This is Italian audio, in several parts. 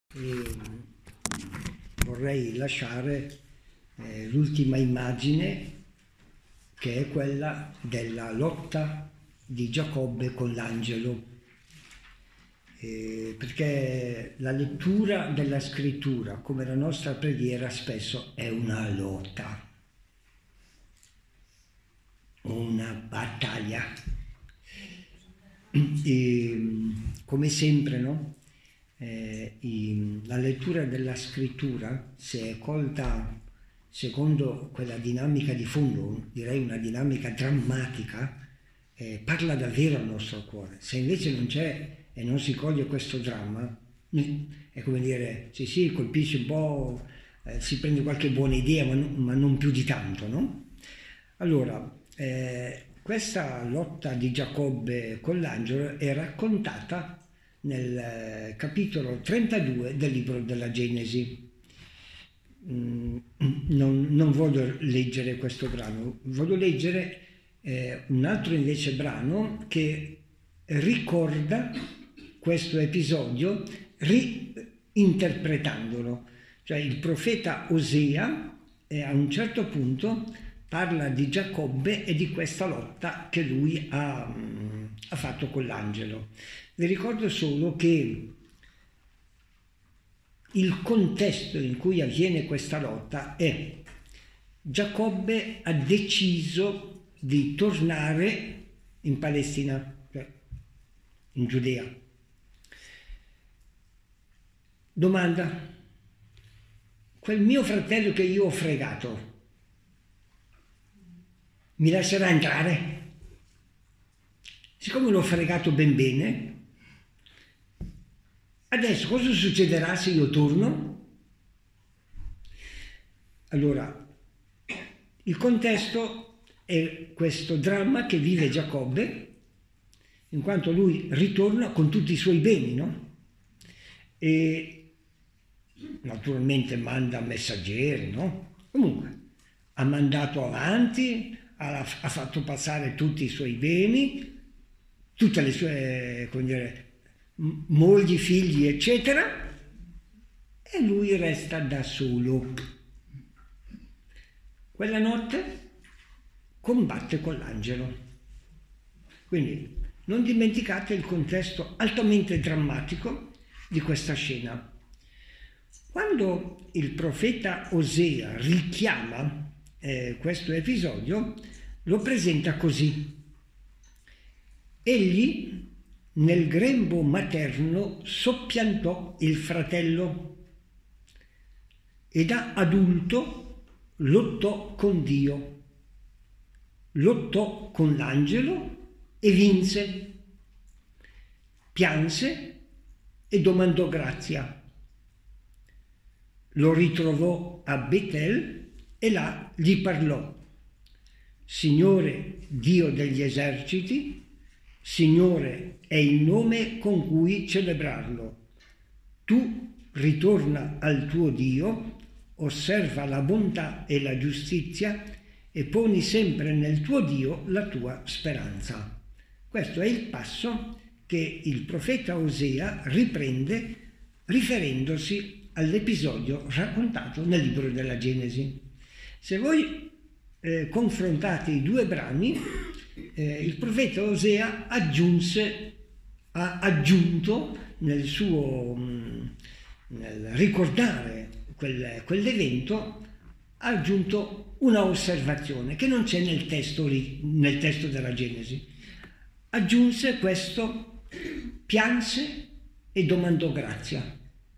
E vorrei lasciare l'ultima immagine, che è quella della lotta di Giacobbe con l'angelo, perché la lettura della scrittura, come la nostra preghiera, spesso è una lotta, una battaglia. E, come sempre, no? La lettura della scrittura, se è colta secondo quella dinamica di fondo, direi una dinamica drammatica, parla davvero al nostro cuore. Se invece non c'è e non si coglie questo dramma, è come dire, sì, colpisce un po', si prende qualche buona idea, ma non più di tanto, no? Allora, questa lotta di Giacobbe con l'angelo è raccontata nel capitolo 32 del libro della Genesi. Non voglio leggere questo brano, voglio leggere un altro invece brano che ricorda questo episodio reinterpretandolo. Cioè il profeta Osea a un certo punto parla di Giacobbe e di questa lotta che lui ha fatto con l'angelo. Vi ricordo solo che il contesto in cui avviene questa lotta è: Giacobbe ha deciso di tornare in Palestina, cioè in Giudea. Domanda: quel mio fratello che io ho fregato mi lascerà entrare? Siccome l'ho fregato ben bene, adesso cosa succederà se io torno? Allora, il contesto è questo dramma che vive Giacobbe, in quanto lui ritorna con tutti i suoi beni, no? E naturalmente manda messaggeri, no? Comunque, ha mandato avanti, ha fatto passare tutti i suoi beni, tutte le sue, come dire, mogli, figli, eccetera, e lui resta da solo. Quella notte combatte con l'angelo. Quindi non dimenticate il contesto altamente drammatico di questa scena. Quando il profeta Osea richiama questo episodio, lo presenta così: egli nel grembo materno soppiantò il fratello e da adulto lottò con Dio, lottò con l'angelo e vinse, pianse e domandò grazia. Lo ritrovò a Betel e là gli parlò: Signore Dio degli eserciti, Signore è il nome con cui celebrarlo. Tu ritorna al tuo Dio, osserva la bontà e la giustizia e poni sempre nel tuo Dio la tua speranza. Questo è il passo che il profeta Osea riprende riferendosi all'episodio raccontato nel libro della Genesi. Se voi confrontate i due brani, il profeta Osea ha aggiunto nel ricordare quell'evento, ha aggiunto una osservazione che non c'è nel testo della Genesi. Aggiunse questo: pianse e domandò grazia.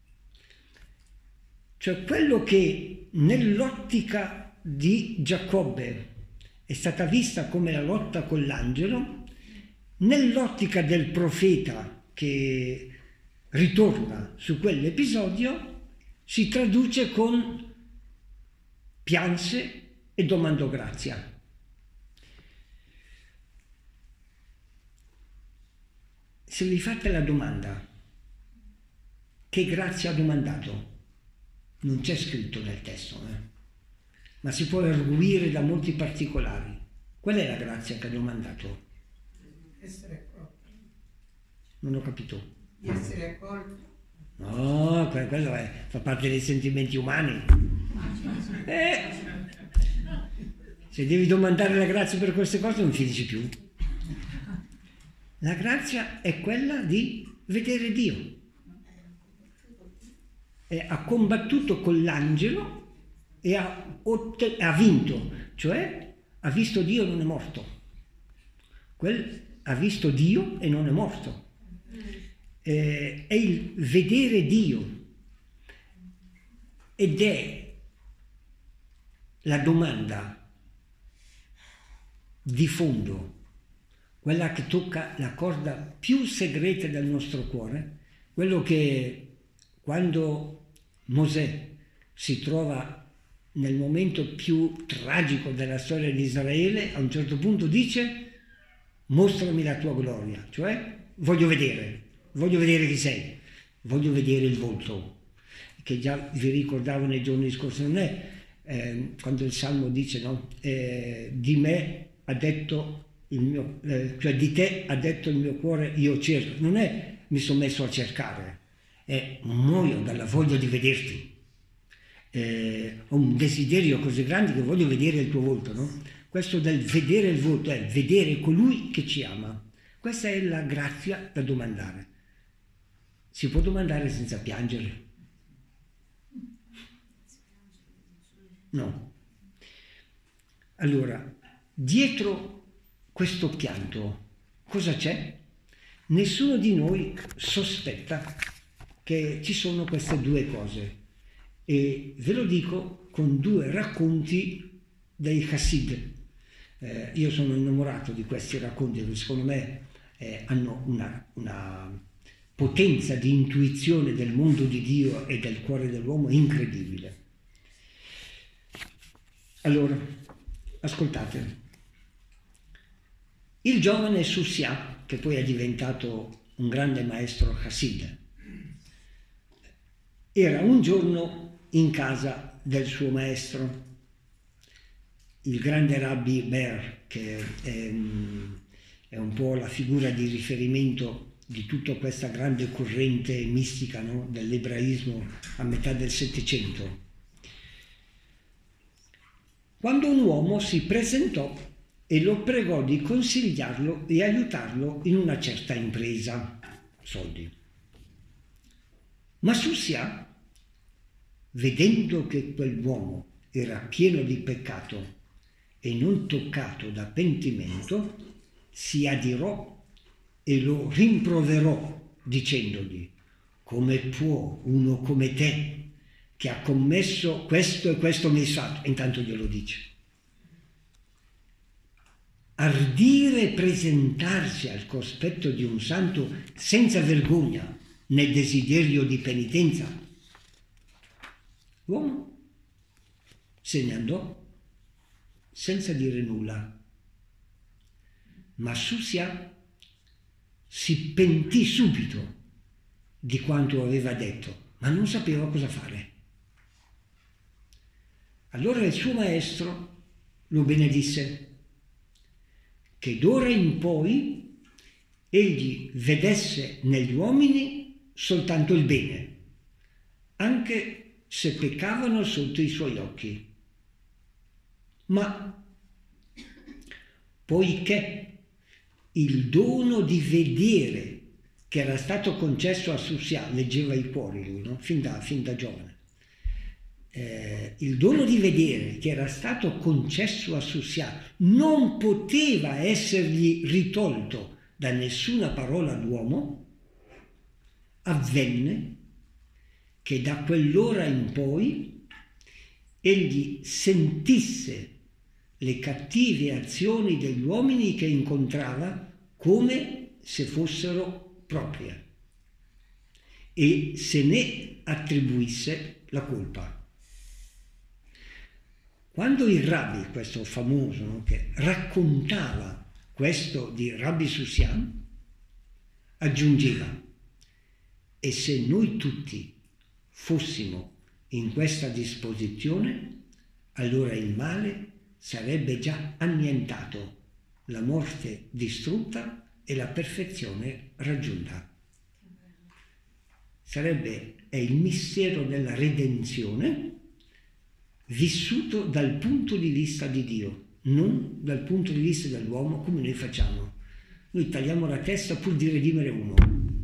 Cioè quello che nell'ottica di Giacobbe è stata vista come la lotta con l'angelo, nell'ottica del profeta che ritorna su quell'episodio si traduce con pianse e domandò grazia. Se vi fate la domanda: che grazia ha domandato? Non c'è scritto nel testo, ma si può arguire da molti particolari. Qual è la grazia che ha domandato? Essere accolto. Non ho capito. Di essere accolto. No, quello fa parte dei sentimenti umani. Se devi domandare la grazia per queste cose non finisci più. La grazia è quella di vedere Dio. Ha combattuto con l'angelo e ha vinto, cioè ha visto Dio e non è morto. Ha visto Dio e non è morto. È il vedere Dio ed è la domanda di fondo, quella che tocca la corda più segreta del nostro cuore, quello che quando Mosè si trova nel momento più tragico della storia di Israele, a un certo punto dice: mostrami la tua gloria, cioè voglio vedere chi sei, voglio vedere il volto, che già vi ricordavo nei giorni scorsi. Non è quando il Salmo dice, no? Di me ha detto il mio, cioè di te ha detto il mio cuore, io cerco. Non è mi sono messo a cercare, è muoio dalla voglia di vederti. Ho un desiderio così grande che voglio vedere il tuo volto, no? Questo del vedere il volto è vedere colui che ci ama. Questa è la grazia da domandare. Si può domandare senza piangere? No. Allora, dietro questo pianto cosa c'è? Nessuno di noi sospetta che ci sono queste due cose. E ve lo dico con due racconti dei Chassid. Io sono innamorato di questi racconti che secondo me hanno una potenza di intuizione del mondo di Dio e del cuore dell'uomo incredibile. Allora, ascoltate. Il giovane Sussia, che poi è diventato un grande maestro Chassid, era un giorno in casa del suo maestro, il grande Rabbi Ber, che è un po' la figura di riferimento di tutta questa grande corrente mistica, no? Dell'ebraismo a metà del Settecento. Quando un uomo si presentò e lo pregò di consigliarlo e aiutarlo in una certa impresa, soldi. Ma Sussia, vedendo che quell'uomo era pieno di peccato e non toccato da pentimento, si adirò e lo rimproverò dicendogli: come può uno come te, che ha commesso questo e questo misfatto, intanto glielo dice, ardire presentarsi al cospetto di un santo senza vergogna né desiderio di penitenza? L'uomo se ne andò senza dire nulla, ma Sussia si pentì subito di quanto aveva detto, ma non sapeva cosa fare. Allora il suo maestro lo benedisse, che d'ora in poi egli vedesse negli uomini soltanto il bene, anche se peccavano sotto i suoi occhi. Ma poiché il dono di vedere che era stato concesso a Sussia, leggeva i cuori lui, no? fin da giovane, il dono di vedere che era stato concesso a Sussia non poteva essergli ritolto da nessuna parola d'uomo, avvenne che da quell'ora in poi egli sentisse le cattive azioni degli uomini che incontrava come se fossero proprie e se ne attribuisse la colpa. Quando il Rabbi, questo famoso, no, che raccontava questo di Rabbi Sussia, aggiungeva: e se noi tutti fossimo in questa disposizione, allora il male sarebbe già annientato, la morte distrutta e la perfezione raggiunta. Sarebbe è il mistero della redenzione vissuto dal punto di vista di Dio, non dal punto di vista dell'uomo come noi facciamo. Noi tagliamo la testa pur di redimere uno.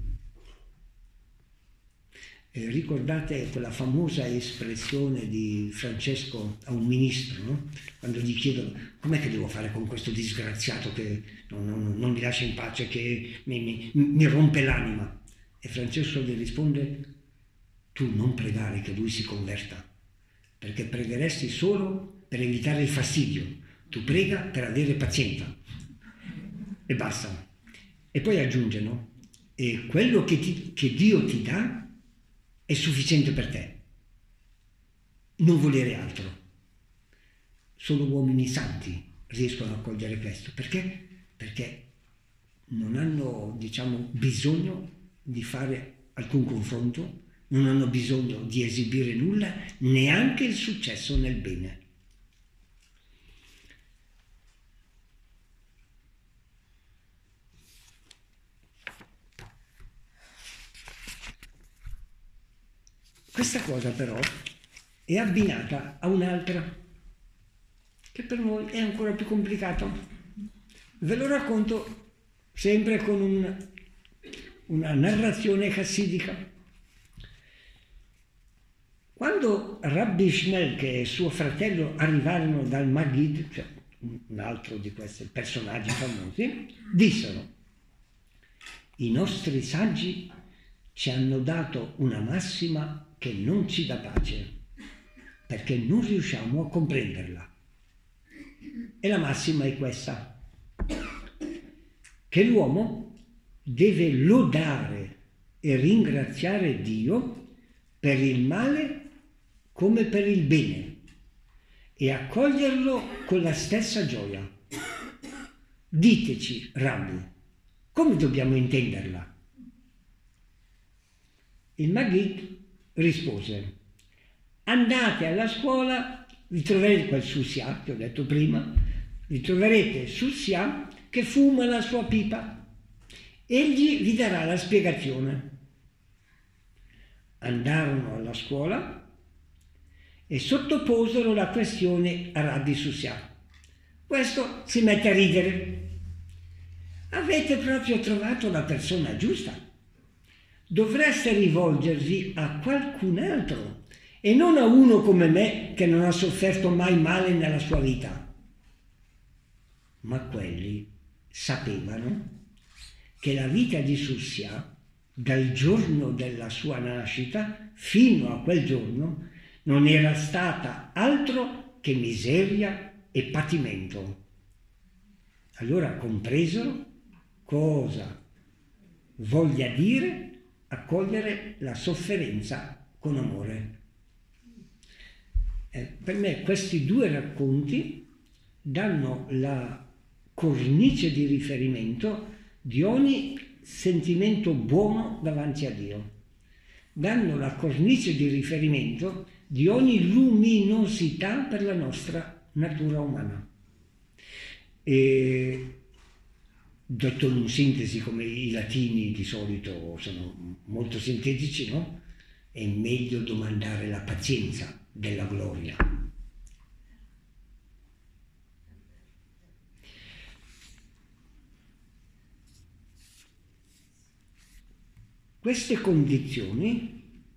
Ricordate quella famosa espressione di Francesco a un ministro, no? Quando gli chiedono com'è che devo fare con questo disgraziato che non mi lascia in pace, che mi rompe l'anima. E Francesco gli risponde: tu non pregare che lui si converta, perché pregheresti solo per evitare il fastidio, tu prega per avere pazienza. E basta. E poi aggiunge, no? E quello che Dio ti dà è sufficiente per te. Non volere altro. Solo uomini santi riescono a cogliere questo. Perché? Perché non hanno, diciamo, bisogno di fare alcun confronto, non hanno bisogno di esibire nulla, neanche il successo nel bene. Questa cosa però è abbinata a un'altra, che per noi è ancora più complicata. Ve lo racconto sempre con una narrazione chassidica. Quando Rabbi Shmelke e suo fratello arrivarono dal Maggid, cioè un altro di questi personaggi famosi, dissero: i nostri saggi ci hanno dato una massima che non ci dà pace, perché non riusciamo a comprenderla. E la massima è questa: che l'uomo deve lodare e ringraziare Dio per il male come per il bene e accoglierlo con la stessa gioia. Diteci, Rabbi, come dobbiamo intenderla? Il Maggid rispose: andate alla scuola, vi troverete quel Sussia che ho detto prima, vi troverete Sussia che fuma la sua pipa. Egli vi darà la spiegazione. Andarono alla scuola e sottoposero la questione a Rabbi Sussia. Questo si mette a ridere. Avete proprio trovato la persona giusta. Dovreste rivolgervi a qualcun altro e non a uno come me che non ha sofferto mai male nella sua vita. Ma quelli sapevano che la vita di Sussia, dal giorno della sua nascita fino a quel giorno, non era stata altro che miseria e patimento. Allora compresero cosa voglia dire accogliere la sofferenza con amore. Per me questi due racconti danno la cornice di riferimento di ogni sentimento buono davanti a Dio. Danno la cornice di riferimento di ogni luminosità per la nostra natura umana. E detto in sintesi, come i latini di solito sono molto sintetici, no? È meglio domandare la pazienza della gloria. Queste condizioni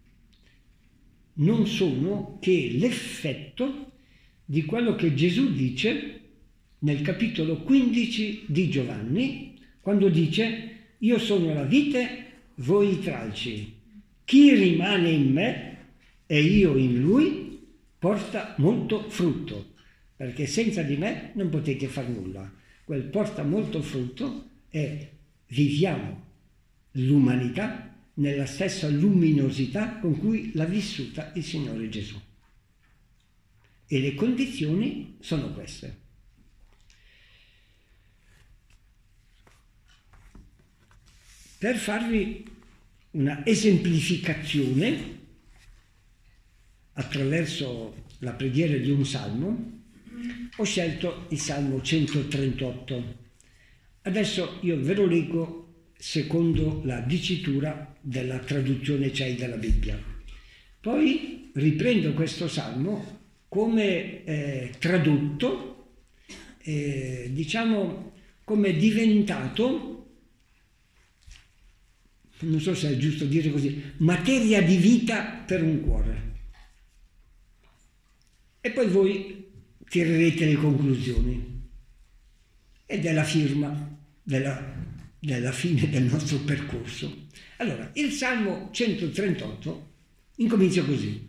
non sono che l'effetto di quello che Gesù dice nel capitolo 15 di Giovanni, quando dice: io sono la vite, voi i tralci. Chi rimane in me e io in lui porta molto frutto, perché senza di me non potete far nulla. Quel porta molto frutto è viviamo l'umanità nella stessa luminosità con cui l'ha vissuta il Signore Gesù. E le condizioni sono queste. Per farvi una esemplificazione attraverso la preghiera di un salmo, ho scelto il Salmo 138. Adesso io ve lo leggo secondo la dicitura della traduzione CEI della Bibbia. Poi riprendo questo salmo come tradotto, diciamo come diventato, non so se è giusto dire così, materia di vita per un cuore. E poi voi tirerete le conclusioni. Ed è la firma della fine del nostro percorso. Allora, il Salmo 138 incomincia così.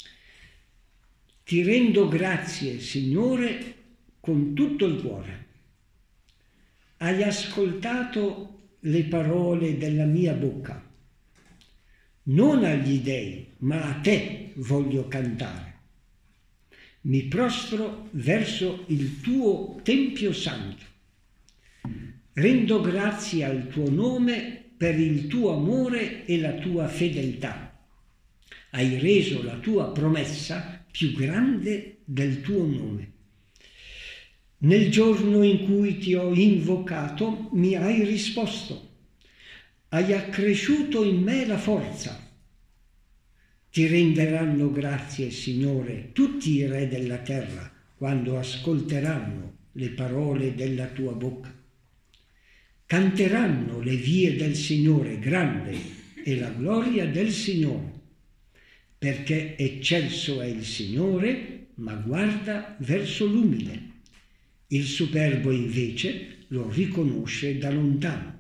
Ti rendo grazie, Signore, con tutto il cuore. Hai ascoltato le parole della mia bocca. Non agli dèi, ma a te voglio cantare. Mi prostro verso il tuo Tempio Santo. Rendo grazie al tuo nome per il tuo amore e la tua fedeltà. Hai reso la tua promessa più grande del tuo nome. Nel giorno in cui ti ho invocato, mi hai risposto. Hai accresciuto in me la forza. Ti renderanno grazie, Signore, tutti i re della terra, quando ascolteranno le parole della tua bocca. Canteranno le vie del Signore grande e la gloria del Signore, perché eccelso è il Signore, ma guarda verso l'umile. Il superbo invece lo riconosce da lontano.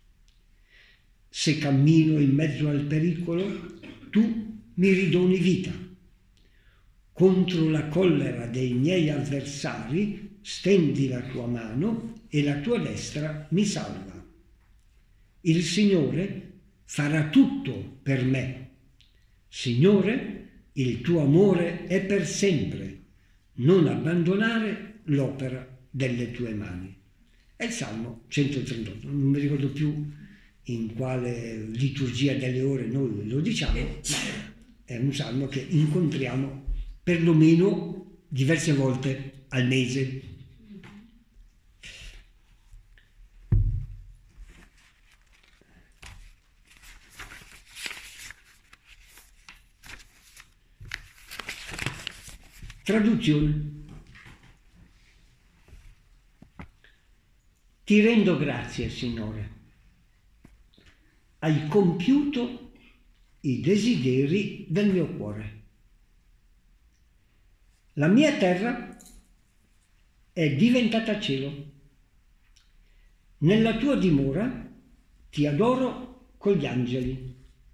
Se cammino in mezzo al pericolo, tu mi ridoni vita. Contro la collera dei miei avversari stendi la tua mano e la tua destra mi salva. Il Signore farà tutto per me. Signore, il tuo amore è per sempre. Non abbandonare l'opera delle tue mani. È il Salmo 138, non mi ricordo più in quale liturgia delle ore noi lo diciamo, ma è un salmo che incontriamo perlomeno diverse volte al mese. Traduzione. Ti rendo grazie, Signore. Hai compiuto i desideri del mio cuore. La mia terra è diventata cielo. Nella tua dimora ti adoro con gli angeli.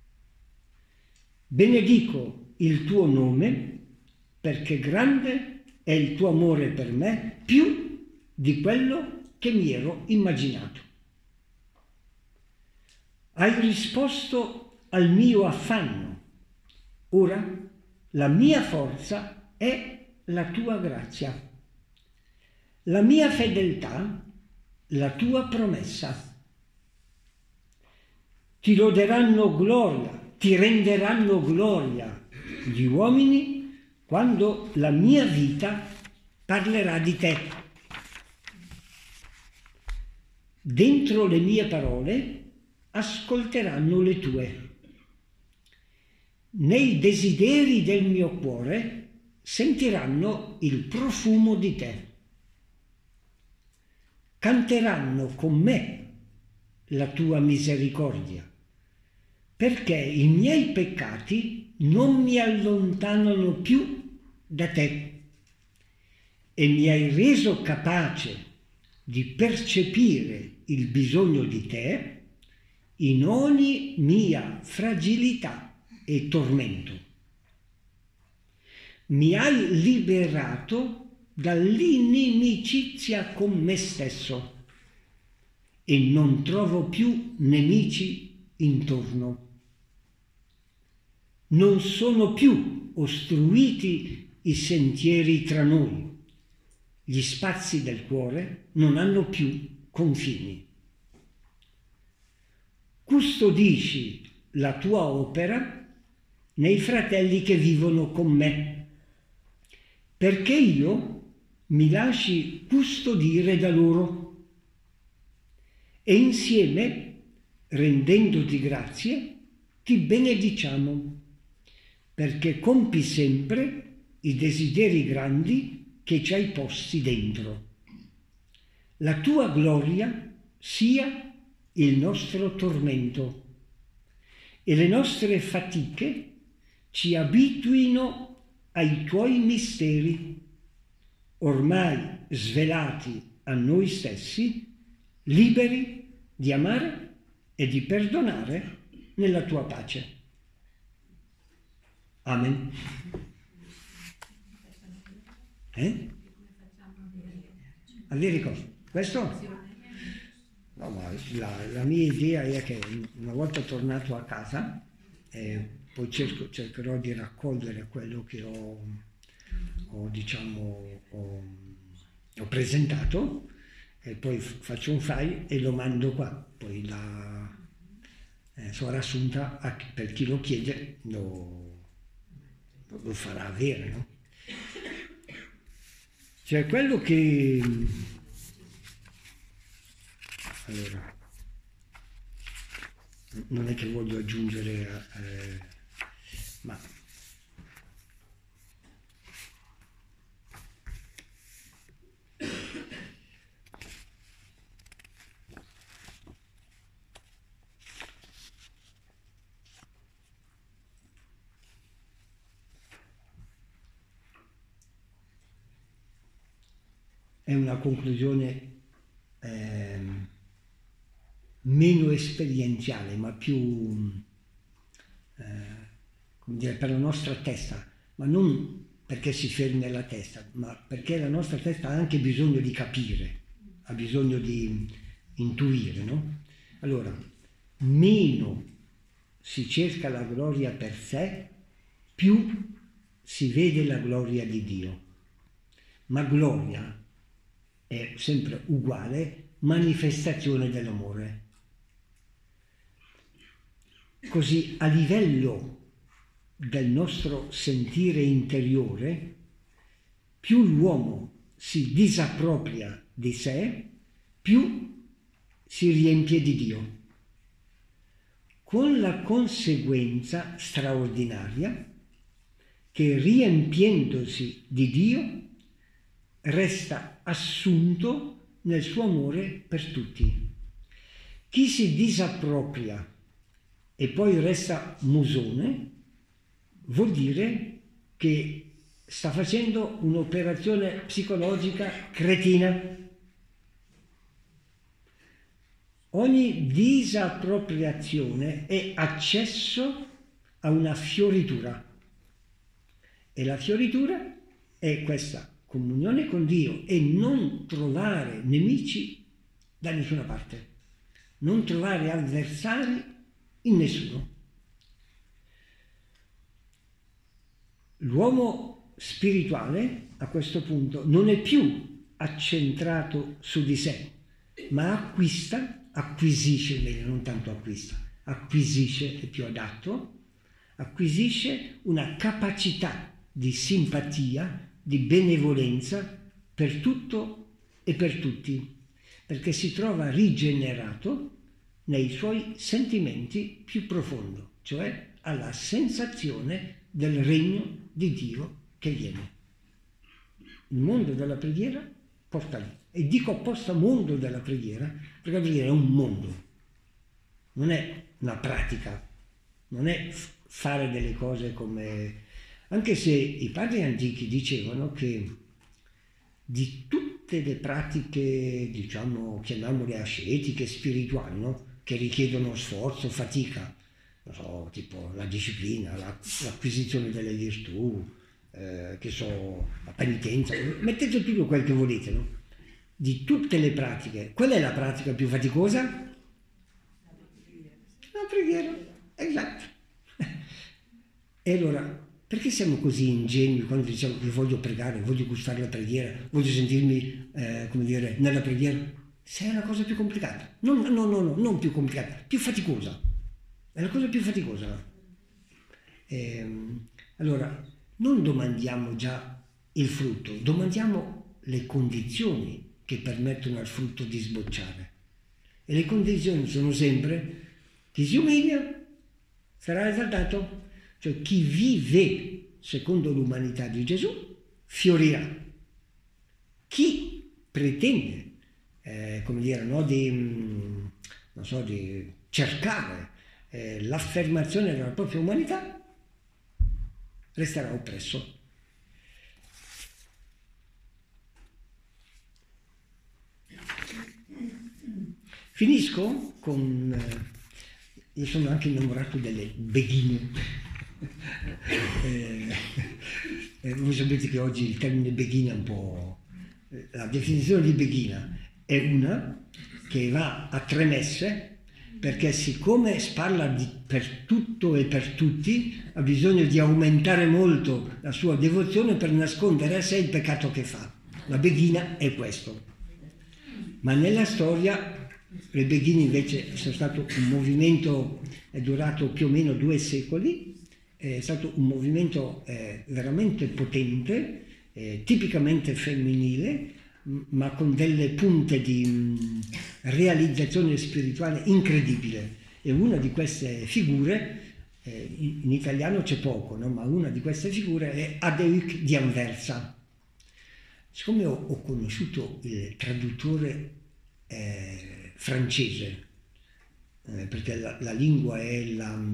Benedico il tuo nome perché grande è il tuo amore per me, più di quello che mi ero immaginato. Hai risposto al mio affanno. Ora la mia forza è la tua grazia, la mia fedeltà, la tua promessa. Ti loderanno gloria, ti renderanno gloria gli uomini quando la mia vita parlerà di te. Dentro le mie parole ascolteranno le tue. Nei desideri del mio cuore sentiranno il profumo di te. Canteranno con me la tua misericordia, perché i miei peccati non mi allontanano più da te e mi hai reso capace di percepire il bisogno di te in ogni mia fragilità e tormento. Mi hai liberato dall'inimicizia con me stesso e non trovo più nemici intorno. Non sono più ostruiti i sentieri tra noi. Gli spazi del cuore non hanno più confini. Custodisci la tua opera nei fratelli che vivono con me, perché io mi lasci custodire da loro e insieme, rendendoti grazie, ti benediciamo. perché compi sempre i desideri grandi che ci hai posti dentro. La tua gloria sia il nostro tormento e le nostre fatiche ci abituino ai tuoi misteri, ormai svelati a noi stessi, liberi di amare e di perdonare nella tua pace. Amen. Avere cosa? Questo? No, ma la mia idea è che una volta tornato a casa, poi cercherò di raccogliere quello che ho presentato, e poi faccio un file e lo mando qua. Poi la Suora Assunta, per chi lo chiede, lo farà avere, no? Cioè quello che... Allora, non è che voglio aggiungere, ma... È una conclusione meno esperienziale, ma più come dire, per la nostra testa, ma non perché si fermi alla testa, ma perché la nostra testa ha anche bisogno di capire, ha bisogno di intuire, no? Allora, meno si cerca la gloria per sé, più si vede la gloria di Dio. Ma gloria è sempre uguale manifestazione dell'amore. Così a livello del nostro sentire interiore, più l'uomo si disappropria di sé, più si riempie di Dio, con la conseguenza straordinaria che riempiendosi di Dio resta assunto nel suo amore per tutti. Chi si disappropria e poi resta musone vuol dire che sta facendo un'operazione psicologica cretina. Ogni disappropriazione è accesso a una fioritura, e la fioritura è questa comunione con Dio e non trovare nemici da nessuna parte, non trovare avversari in nessuno. L'uomo spirituale a questo punto non è più accentrato su di sé, ma acquisisce, meglio, non tanto acquisisce, è più adatto, acquisisce una capacità di simpatia, di benevolenza per tutto e per tutti, perché si trova rigenerato nei suoi sentimenti più profondi, cioè alla sensazione del regno di Dio che viene. Il mondo della preghiera porta lì. E dico apposta mondo della preghiera, perché la preghiera è un mondo, non è una pratica, non è fare delle cose come... Anche se i padri antichi dicevano che di tutte le pratiche, diciamo, chiamiamole ascetiche, spirituali, no? Che richiedono sforzo, fatica, non so, tipo la disciplina, l'acquisizione delle virtù, che so, la penitenza, mettete tutto quel che volete, no? Di tutte le pratiche, qual è la pratica più faticosa? La preghiera, esatto. E allora, perché siamo così ingenui quando diciamo che voglio pregare, voglio gustare la preghiera, voglio sentirmi, come dire, nella preghiera? Se è la cosa più complicata. Non più complicata, più faticosa. È la cosa più faticosa. Allora, non domandiamo già il frutto, domandiamo le condizioni che permettono al frutto di sbocciare. E le condizioni sono sempre: chi si umilia sarà esaltato. Cioè chi vive secondo l'umanità di Gesù fiorirà. Chi pretende, come dire, no, di cercare l'affermazione della propria umanità, resterà oppresso. Finisco con... io sono anche innamorato delle beghine. Voi sapete che oggi il termine beghina è un po'... La definizione di beghina è una che va a tre messe, perché siccome parla per tutto e per tutti, ha bisogno di aumentare molto la sua devozione per nascondere a sé il peccato che fa. La beghina è questo. Ma nella storia le beghine invece sono stato un movimento, è durato più o meno 2 secoli, è stato un movimento veramente potente, tipicamente femminile, ma con delle punte di realizzazione spirituale incredibile. E una di queste figure, in italiano c'è poco, no? Ma una di queste figure è Adeuc di Anversa. Siccome ho conosciuto il traduttore francese, perché la lingua è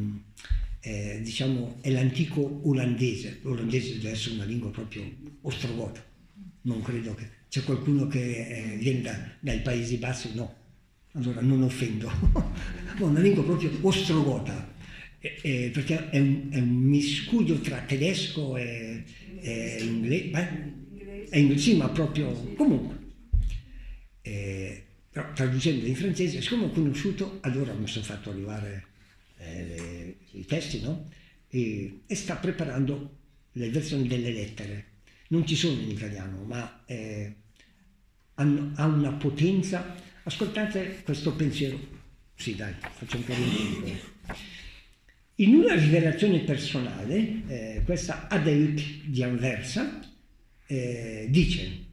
l'antico olandese. L'olandese deve essere una lingua proprio ostrogota. Non credo che c'è qualcuno che viene dai Paesi Bassi, no. Allora non offendo. Una lingua proprio ostrogota, perché è un miscuglio tra tedesco e inglese. Sì, ma proprio comunque. Però traducendo in francese, siccome ho conosciuto, allora mi sono fatto arrivare i testi, no? E sta preparando le versioni delle lettere. Non ci sono in italiano, ma ha una potenza. Ascoltate questo pensiero. Sì, dai, faccio un po' di tempo. In una rivelazione personale, questa Adeuc di Anversa dice: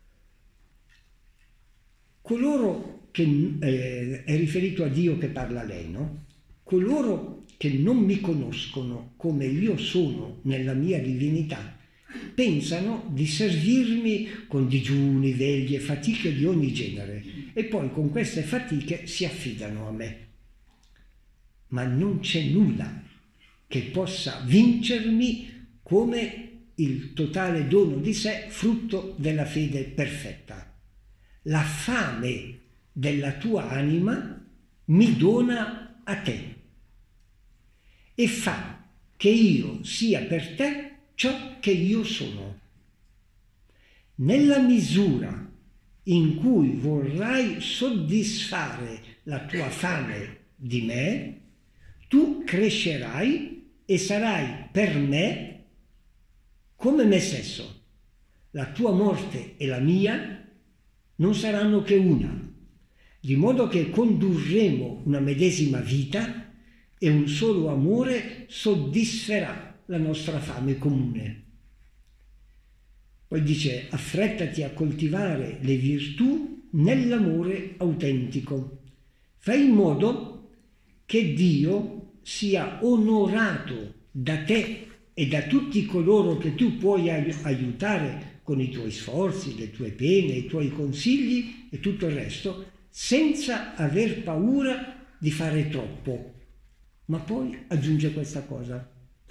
coloro che è riferito a Dio che parla a lei, no? Coloro che non mi conoscono come io sono nella mia divinità pensano di servirmi con digiuni, vegli e fatiche di ogni genere, e poi con queste fatiche si affidano a me. Ma non c'è nulla che possa vincermi come il totale dono di sé, frutto della fede perfetta. La fame della tua anima mi dona a te e fa che io sia per te ciò che io sono. Nella misura in cui vorrai soddisfare la tua fame di me, tu crescerai e sarai per me come me stesso. La tua morte e la mia non saranno che una, di modo che condurremo una medesima vita e un solo amore soddisferà la nostra fame comune. Poi dice: affrettati a coltivare le virtù nell'amore autentico. Fai in modo che Dio sia onorato da te e da tutti coloro che tu puoi aiutare con i tuoi sforzi, le tue pene, i tuoi consigli e tutto il resto, senza aver paura di fare troppo. Ma poi aggiunge questa cosa: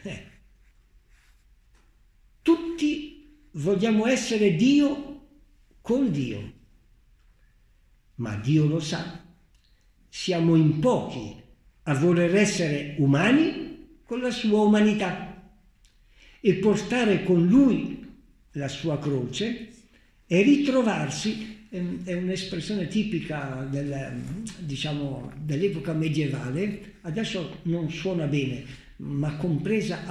tutti vogliamo essere Dio con Dio, ma Dio lo sa, siamo in pochi a voler essere umani con la sua umanità e portare con Lui la sua croce e ritrovarsi, è un'espressione tipica dell'epoca medievale, adesso non suona bene, ma compresa a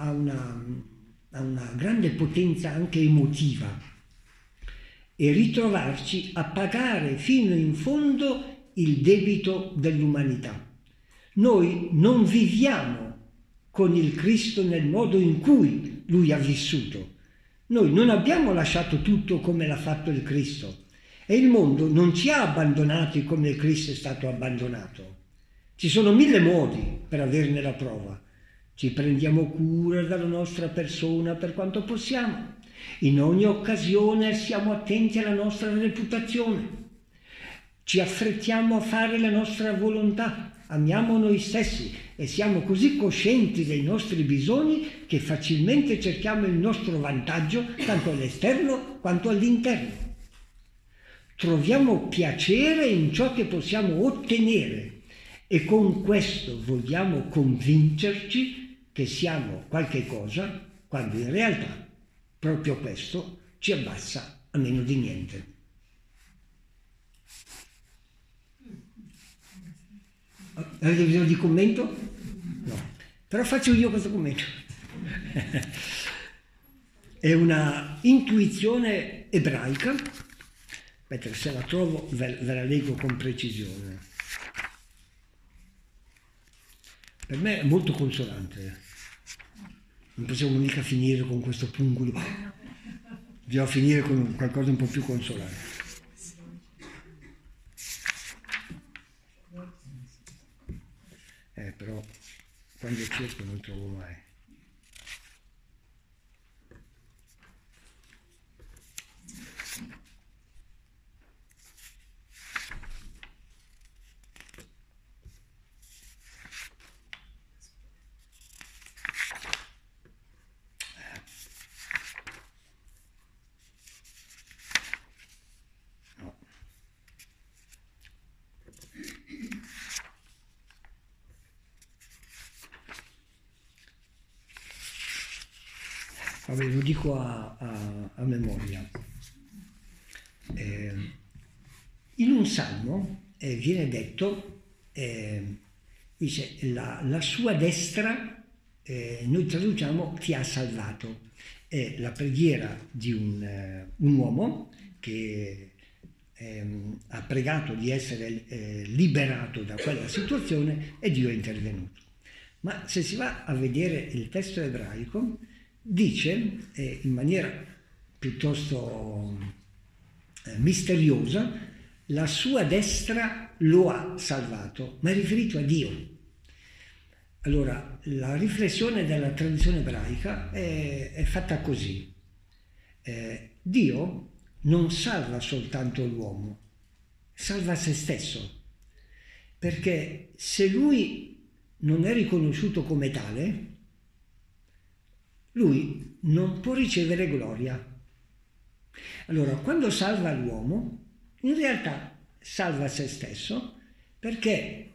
una grande potenza anche emotiva, e ritrovarci a pagare fino in fondo il debito dell'umanità. Noi non viviamo con il Cristo nel modo in cui Lui ha vissuto. Noi non abbiamo lasciato tutto come l'ha fatto il Cristo, e il mondo non ci ha abbandonati come il Cristo è stato abbandonato. Ci sono 1000 modi per averne la prova. ci prendiamo cura della nostra persona per quanto possiamo, in ogni occasione siamo attenti alla nostra reputazione, ci affrettiamo a fare la nostra volontà, amiamo noi stessi e siamo così coscienti dei nostri bisogni che facilmente cerchiamo il nostro vantaggio tanto all'esterno quanto all'interno. Troviamo piacere in ciò che possiamo ottenere e con questo vogliamo convincerci che siamo qualche cosa, quando in realtà proprio questo ci abbassa a meno di niente. Avete bisogno di commento? No. Però faccio io questo commento. È una intuizione ebraica. Aspetta, se la trovo ve la leggo con precisione. Per me è molto consolante. Non possiamo mica finire con questo pungulo. Bisogna finire con qualcosa un po' più consolante. Però quando cerco non trovo mai. Vabbè, lo dico a memoria. In un salmo viene detto, dice, la sua destra, noi traduciamo, ti ha salvato. È la preghiera di un uomo che ha pregato di essere liberato da quella situazione e Dio è intervenuto. Ma se si va a vedere il testo ebraico, dice in maniera piuttosto misteriosa, la sua destra lo ha salvato, ma è riferito a Dio. Allora, la riflessione della tradizione ebraica è fatta così. Dio non salva soltanto l'uomo, salva se stesso, perché se lui non è riconosciuto come tale, lui non può ricevere gloria. Allora, quando salva l'uomo, in realtà salva se stesso, perché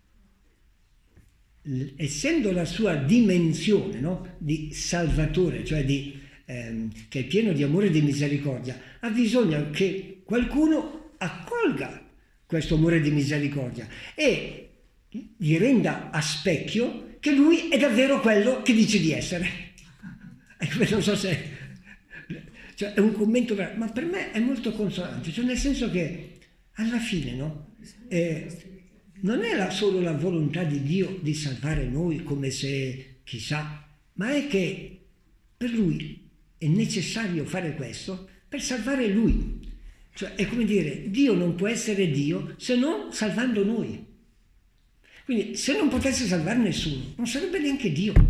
essendo la sua dimensione, no, di salvatore, cioè che è pieno di amore e di misericordia, ha bisogno che qualcuno accolga questo amore di misericordia e gli renda a specchio che lui è davvero quello che dice di essere. Non so se cioè, è un commento, ma per me è molto consolante, cioè nel senso che alla fine, no, non è solo la volontà di Dio di salvare noi come se chissà, ma è che per lui è necessario fare questo per salvare lui. Cioè è come dire, Dio non può essere Dio se non salvando noi. Quindi se non potesse salvare nessuno, non sarebbe neanche Dio.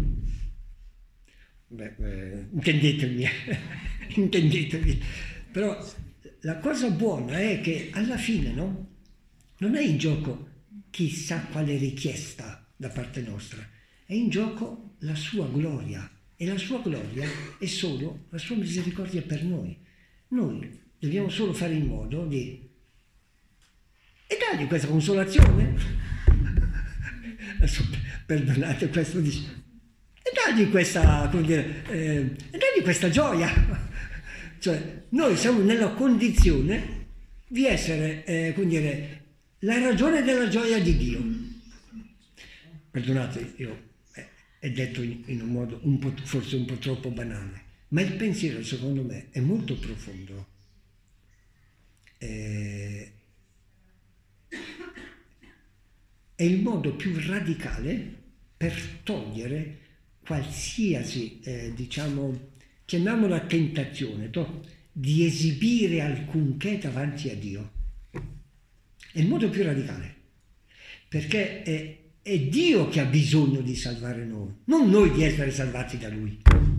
Intendetemi, intendetemi. Però la cosa buona è che alla fine, no, non è in gioco chissà quale richiesta da parte nostra, è in gioco la sua gloria, e la sua gloria è solo la sua misericordia per noi. Noi dobbiamo solo fare in modo di e dargli questa consolazione. Adesso, perdonate questo dice. E dargli questa, come dire, e dargli questa gioia. Cioè, noi siamo nella condizione di essere, come dire, la ragione della gioia di Dio. Perdonate, io è detto in un modo forse un po' troppo banale, ma il pensiero, secondo me, è molto profondo. È il modo più radicale per togliere qualsiasi, diciamo, chiamiamola tentazione, di esibire alcunché davanti a Dio. È il modo più radicale, perché è Dio che ha bisogno di salvare noi, non noi di essere salvati da Lui.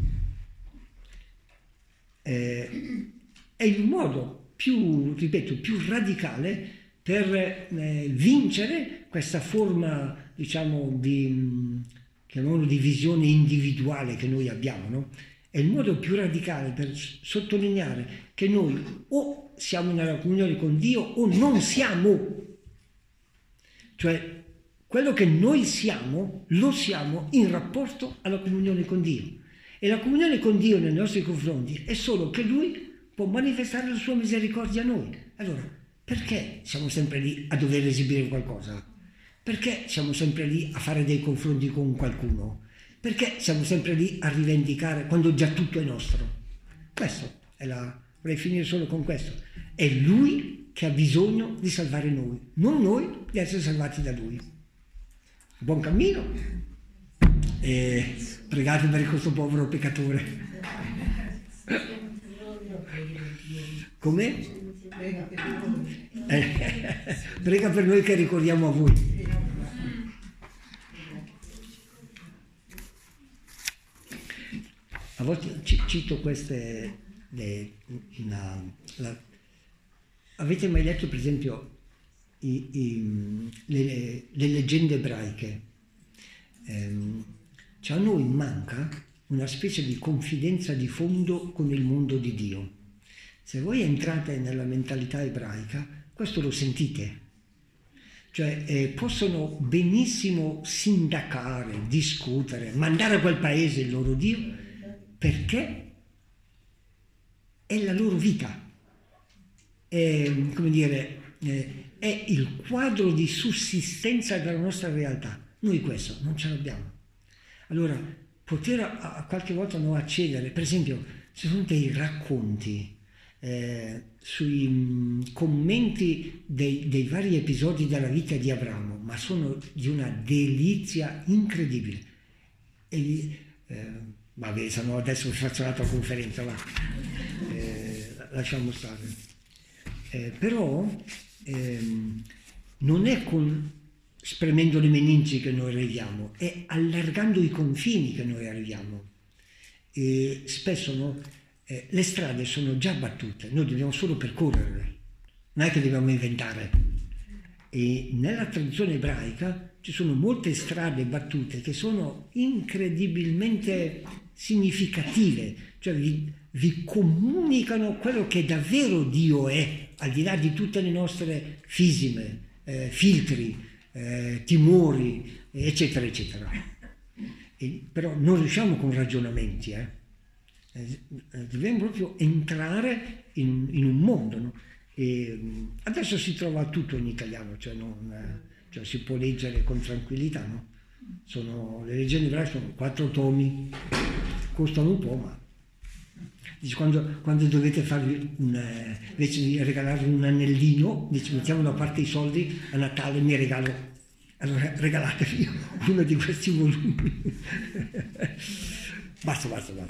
È il modo più, ripeto, più radicale per vincere questa forma, diciamo, chiamiamolo di visione individuale che noi abbiamo, no? È il modo più radicale per sottolineare che noi o siamo nella comunione con Dio o non siamo. Cioè, quello che noi siamo, lo siamo in rapporto alla comunione con Dio. E la comunione con Dio nei nostri confronti è solo che Lui può manifestare la sua misericordia a noi. Allora, perché siamo sempre lì a dover esibire qualcosa? Perché siamo sempre lì a fare dei confronti con qualcuno? Perché siamo sempre lì a rivendicare quando già tutto è nostro? Questo è vorrei finire solo con questo. È Lui che ha bisogno di salvare noi, non noi di essere salvati da Lui. Buon cammino e pregate per questo povero peccatore. Come? Prega per noi che ricordiamo a voi. A volte cito queste, avete mai letto per esempio le leggende ebraiche? Cioè a noi manca una specie di confidenza di fondo con il mondo di Dio. Se voi entrate nella mentalità ebraica, questo lo sentite. Cioè possono benissimo sindacare, discutere, mandare a quel paese il loro Dio, perché è la loro vita, è il quadro di sussistenza della nostra realtà. Noi questo non ce l'abbiamo. Allora, poter a qualche volta non accedere, per esempio, ci sono dei racconti sui commenti dei vari episodi della vita di Abramo, ma sono di una delizia incredibile. Vabbè, se no adesso vi faccio un'altra conferenza, va. Lasciamo stare. Però non è spremendo le meningi che noi arriviamo, è allargando i confini che noi arriviamo. E spesso le strade sono già battute, noi dobbiamo solo percorrerle, non è che dobbiamo inventare. E nella tradizione ebraica ci sono molte strade battute che sono incredibilmente significative, cioè vi comunicano quello che davvero Dio è, al di là di tutte le nostre fisime, filtri, timori, eccetera, eccetera. Però non riusciamo con ragionamenti, dobbiamo proprio entrare in un mondo, no? E adesso si trova tutto in italiano, cioè si può leggere con tranquillità, no? Le leggende ebraiche sono 4 tomi, costano un po', ma dice, quando dovete farvi invece di regalarvi un anellino, dice, mettiamo da parte i soldi, a Natale mi regalo, allora regalatevi uno di questi volumi. Basta.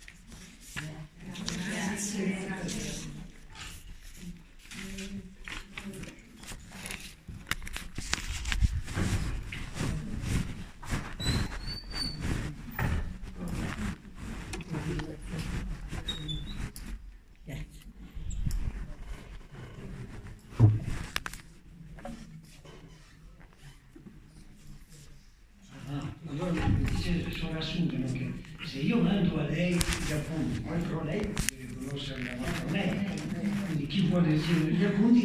Allora sono assunto che se io mando a lei il Giappone, poi però lei deve conoscere la mia, quindi chi vuole il Giappone